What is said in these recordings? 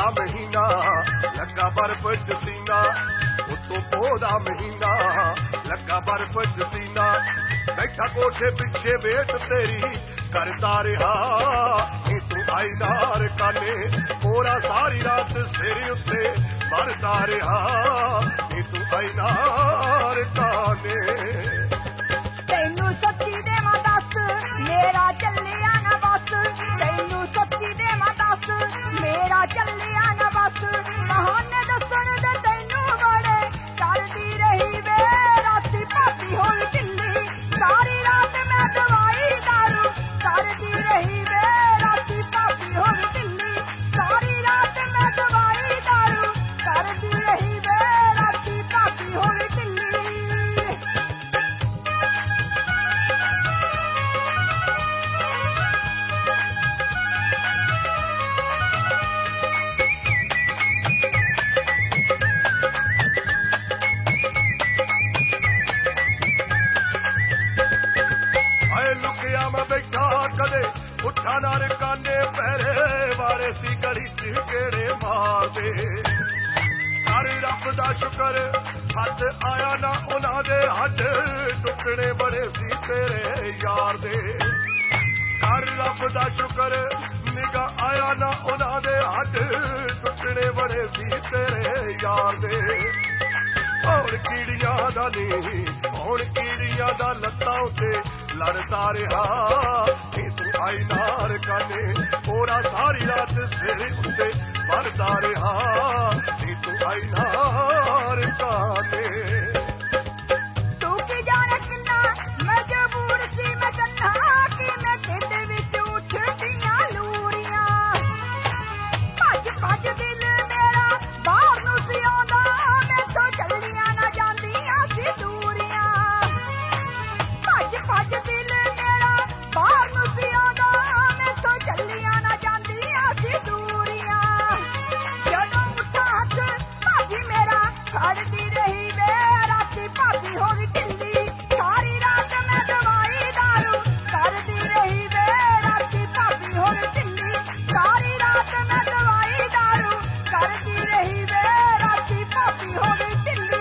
ਦਾ ਮਹੀਨਾ ਲੱਗਾ ਬਰਫ਼ ਚ ਸੀਨਾ ਉੱਤੋਂ ਪੋਹ ਦਾ ਮਹੀਨਾ ਲੱਗਾ ਬਰਫ਼ ਚ ਸੀਨਾ ਬੈਠਾ ਕੋਠੇ ਪਿੱਛੇ ਵੇਟ ਤੇਰੀ ਕਰਦਾ ਰਿਹਾ ਨੀ ਤੂੰ ਆਈ ਨਾਰ ਕਾਨੇ ਪੂਰਾ ਸਾਰੀ ਰਾਤ ਸਿਰ ਉੱਤੇ ਮਰਦਾ ਰਿਹਾ ਨੀ ਤੂੰ ਆਈ ਨਾਰ ਕਾਨੇ ਤੈਨੂੰ ਸੱਚੀ ਦੇਵਾਂ ਦੱਸ ਮੇਰਾ ਚੱਲਿਆ ਨਾ ਬਸ ਤੈਨੂੰ ਸੱਚੀ ਦੇਵਾਂ ਦੱਸ ਮੇਰਾ ਚੱਲਿਆ ਨਾ ਬਸ ਬਹਾਨੇ ਦੱਸਣ ਦੇ ਤੈਨੂੰ ਬੜੇ ਕਰਦੀ ਰਹੀ ਵੇ ਰਾਤੀ ਭਾਬੀ ਹੁਣ ਢਿੱਲੀ ਸਾਰੀ ਰਾਤ ਮੈਂ ਦਵਾਈ ਦਾਰੂ ਕਰਦੀ ਰਹੀ ਵੇ ਰਾਤੀ ਭਾਬੀ ਹੁਣ ਢਿੱਲੀ ਸਾਰੀ ਰਾਤ ਮੈਂ ਦਵਾਈ ਦਾਰੂ ਕਰਦੀ ਰਹੀ ਵੇ ਰਾਤੀ ਭਾਬੀ ਹੁਣ ਢਿੱਲੀ ਉੱਠਾ ਨਾਰ ਕਾਨੇ ਪਹਿਰੇ ਵਾਲੇ ਸੀ ਗਲੀ ਚ ਗੇੜੇ ਮਾਰਦੇ ਕਰ ਰੱਬ ਦਾ ਸ਼ੁਕਰ ਹੱਥ ਆਇਆ ਨਾ ਉਹਨਾਂ ਦੇ ਹੱਥ ਟੁੱਟਣੇ ਬੜੇ ਸੀ ਤੇਰੇ ਯਾਰ ਦੇ ਕਰ ਰੱਬ ਦਾ ਸ਼ੁਕਰ ਨਿਗਾ ਆਇਆ ਨਾ ਉਹਨਾਂ ਦੇ ਹੱਥ ਟੁੱਟਣੇ ਬੜੇ ਸੀ ਤੇਰੇ ਯਾਰ ਦੇ ਹੁਣ ਕੀੜੀਆਂ ਦਾ ਨਹੀਂ ਹੁਣ ਕੀੜੀਆਂ ਦਾ ਲੱਤਾਂ ਉੱਤੇ ਲੜਦਾ ਰਿਹਾ ਨੀ ਤੂੰ ਆਈ ਨਾਰ ਕਾਨੇ ਪੂਰਾ ਸਾਰੀ ਰਾਤ ਸਿਰ ਉੱਤੇ ਮਰਦਾ ਰਿਹਾ ਨੀ ਤੂੰ ਆਈ ਨਾਰ ਕਾਨੇ ਤੂੰ ਕੀ ਜਾਣੇ ਕਿੰਨਾ ਮਜਬੂਰ ਸੀ ਮੈਂ ਕੰਨਾ ਕਿ ਮੈਂ ਢਿੱਡ ਵਿੱਚ ਉੱਠਦੀਆਂ ਲੂਰੀਆਂ ਭੱਜ ਭੱਜ ਦਿਲ ਮੇਰਾ ਬਾਹਰ ਨੂੰ ਸੀ ਆਉਂਦਾ ਮੈਥੋਂ ਚੱਲੀਆਂ ਨਾ ਜਾਂਦੀਆਂ ਸੀ ਦੂਰੀਆਂ ਭੱਜ ਭੱਜ ਦਿਲ ਮੇਰਾ ਬਾਹਰ ਨੂੰ ਸੀ ਆਉਂਦਾ ਮੈਥੋਂ ਚੱਲੀਆਂ ਨਾ ਜਾਂਦੀਆਂ ਸੀ ਦੂਰੀਆਂ ਜਦੋਂ ਉੱਠਾ ਹੱਥ ਭਾਜੀ ਮੇਰਾ ਖੜਦੀ ਰਹੀ ਵੇ ਰਾਤੀ ਭਾਬੀ ਹੋ ਗਈ ਢਿੱਲੀ ਸਾਰੀ ਰਾਤ ਮੈਂ ਦਵਾਈ ਦਾਰੂ ਕਰਦੀ ਰਹੀ ਵੇ ਰਾਤੀ ਭਾਬੀ ਹੋ ਗਈ ਢਿੱਲੀ ਸਾਰੀ ਰਾਤ ਮੈਂ ਦਵਾਈ ਦਾਰੂ ਕਰਦੀ ਰਹੀ ਵੇ ਰਾਤੀ ਭਾਬੀ ਹੋ ਗਈ ਢਿੱਲੀ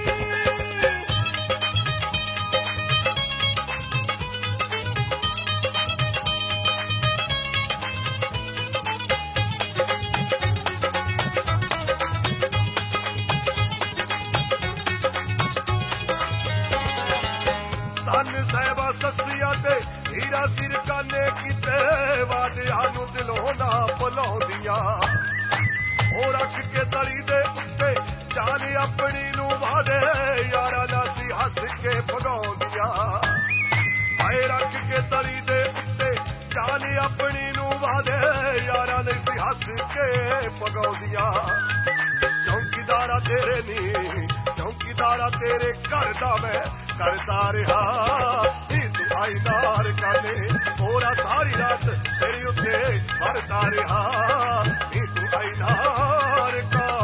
ਧੰਨ ਸਾਹਿਬਾ ਸੱਸੀਆਂ ਤੇ ਹੀਰਾ ਸਿਰ ਕਾਨੇ ਕੀਤੇ ਵਾਦਿਆਂ ਨੂੰ ਦਿਲੋਂ ਨਾ ਭੁਲਾਉਂਦੀਆਂ ਉਹ ਰੱਖ ਕੇ ਤਲੀ ਦੇ ਉੱਤੇ ਜਾਨ ਆਪਣੀ ਨੂੰ ਵਾਦੇ ਯਾਰਾਂ ਦਾ ਸੀ ਹੱਸ ਕੇ ਭਗਾਉਂਦੀਆਂ ਹਾਏ ਰੱਖ ਕੇ ਤਲੀ ਦੇ ਉੱਤੇ ਜਾਨ ਆਪਣੀ ਨੂੰ ਵਾਦੇ ਯਾਰਾਂ ਨੇ ਸੀ ਹੱਸ ਕੇ ਭਗਾਉਂਦੀਆਂ ਚੌਂਕੀਦਾਰਾ ਤੇਰੇ ਨੀ ਚੌਂਕੀਦਾਰਾ ਤੇਰੇ ਘਰ ਦਾ ਮੈਂ ਕਰਦਾ ਰਿਹਾ ਨੀ ਤੂੰ ਆਈ ਨਾਰ ਕਾਨੇ ਪੂਰਾ ਸਾਰੀ ਰਾਤ ਤੇਰੀ ਉੱਤੇ ਮਰਦਾ ਰਿਹਾ ਨੀ ਤੂੰ ਆਈ ਨਾਰ ਕਾਨੇ